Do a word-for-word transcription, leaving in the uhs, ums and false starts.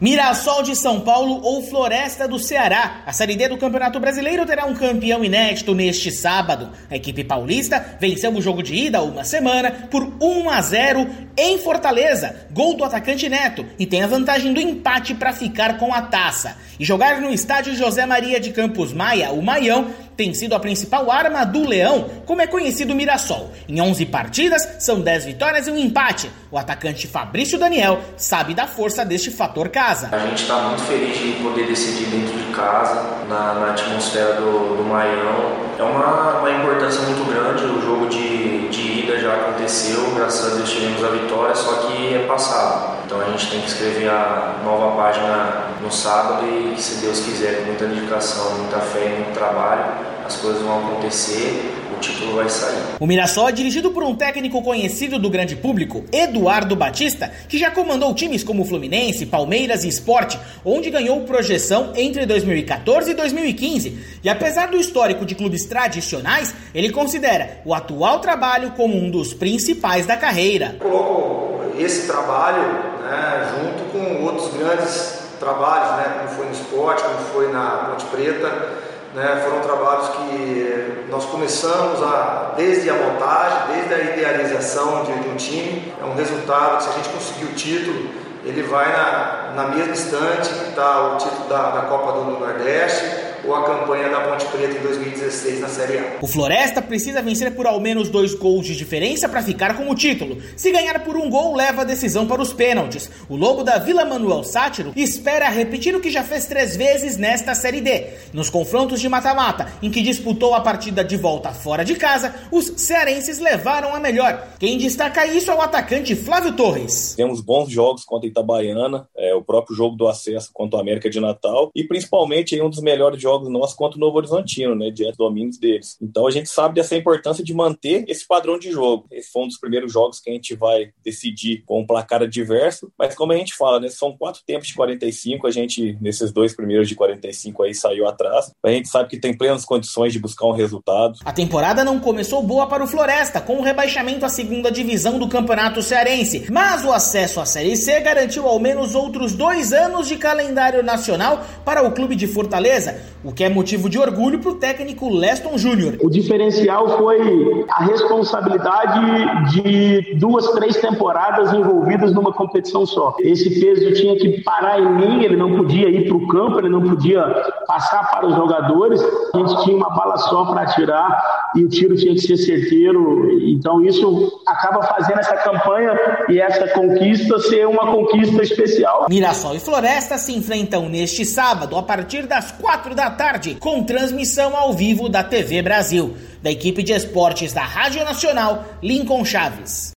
Mirassol de São Paulo ou Floresta do Ceará. A Série D do Campeonato Brasileiro terá um campeão inédito neste sábado. A equipe paulista venceu o jogo de ida há uma semana por um a zero em Fortaleza, gol do atacante Neto, e tem a vantagem do empate para ficar com a taça. E jogar no estádio José Maria de Campos Maia, o Maião, tem sido a principal arma do Leão, como é conhecido o Mirassol. Em onze partidas, são dez vitórias e um empate. O atacante Fabrício Daniel sabe da força deste fator casa. A gente está muito feliz de poder decidir dentro de casa, na, na atmosfera do, do Maião. É uma, uma importância muito grande, o jogo de, de ida já aconteceu, graças a Deus tivemos a vitória, só que é passado. Então a gente tem que escrever a nova página no sábado e, se Deus quiser, com muita dedicação, muita fé e muito trabalho, as coisas vão acontecer, o título vai sair. O Mirassol é dirigido por um técnico conhecido do grande público, Eduardo Batista, que já comandou times como Fluminense, Palmeiras e Sport, onde ganhou projeção entre dois mil e catorze e dois mil e quinze. E apesar do histórico de clubes tradicionais, ele considera o atual trabalho como um dos principais da carreira. Eu coloco esse trabalho, né, junto com outros grandes trabalhos, né, como foi no Sport, como foi na Ponte Preta. Né, foram trabalhos que nós começamos a, desde a montagem, desde a idealização de, de um time. É um resultado que, se a gente conseguir o título, ele vai na, na mesma estante que está o título da, da Copa do Nordeste ou a campanha da Ponte Preta em dois mil e dezesseis na Série A. O Floresta precisa vencer por ao menos dois gols de diferença para ficar com o título. Se ganhar por um gol, leva a decisão para os pênaltis. O Lobo da Vila Manuel Sátiro espera repetir o que já fez três vezes nesta Série D. Nos confrontos de mata-mata, em que disputou a partida de volta fora de casa, os cearenses levaram a melhor. Quem destaca isso é o atacante Flávio Torres. Temos bons jogos contra a Itabaiana, é, o próprio jogo do acesso contra o América de Natal e principalmente aí, um dos melhores jogos jogos nossos contra o Novo Horizontino, né, diante do domínio deles. Então a gente sabe dessa importância de manter esse padrão de jogo. Esse foi um dos primeiros jogos que a gente vai decidir com um placar adverso, mas como a gente fala, né, são quatro tempos de quarenta e cinco, a gente, nesses dois primeiros de quarenta e cinco aí, saiu atrás. A gente sabe que tem plenas condições de buscar um resultado. A temporada não começou boa para o Floresta, com o rebaixamento à segunda divisão do Campeonato Cearense, mas o acesso à Série C garantiu ao menos outros dois anos de calendário nacional para o clube de Fortaleza, o que é motivo de orgulho para o técnico Leston Júnior. O diferencial foi a responsabilidade de duas, três temporadas envolvidas numa competição só. Esse peso tinha que parar em mim, ele não podia ir para o campo, ele não podia passar para os jogadores. A gente tinha uma bala só para atirar e o tiro tinha que ser certeiro. Então isso acaba fazendo essa campanha e essa conquista ser uma conquista especial. Mirassol e Floresta se enfrentam neste sábado, a partir das quatro da tarde, com transmissão ao vivo da T V Brasil. Da equipe de esportes da Rádio Nacional, Lincoln Chaves.